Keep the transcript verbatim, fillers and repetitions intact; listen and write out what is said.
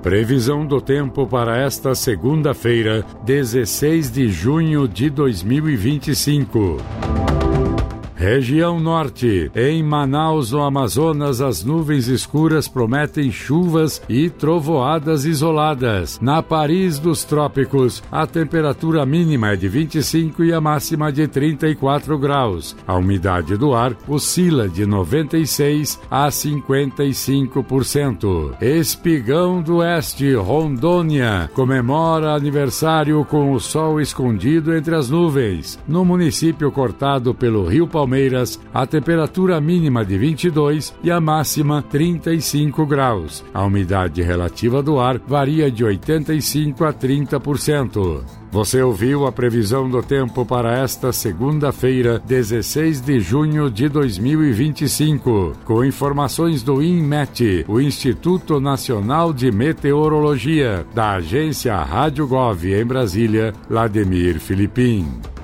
Previsão do tempo para esta segunda-feira, dezesseis de junho de dois mil e vinte e cinco. Região Norte. Em Manaus, no Amazonas, as nuvens escuras prometem chuvas e trovoadas isoladas. Na Paris dos Trópicos, a temperatura mínima é de vinte e cinco e a máxima de trinta e quatro graus. A umidade do ar oscila de noventa e seis a cinquenta e cinco por cento. Espigão do Oeste, Rondônia, comemora aniversário com o sol escondido entre as nuvens. No município cortado pelo Rio Palmeiras, Palmeiras, a temperatura mínima de vinte e dois e a máxima trinta e cinco graus. A umidade relativa do ar varia de oitenta e cinco a trinta por cento. Você ouviu a previsão do tempo para esta segunda-feira, dezesseis de junho de dois mil e vinte e cinco, com informações do INMET, o Instituto Nacional de Meteorologia, da agência Rádio Gov em Brasília, Lademir Filipim.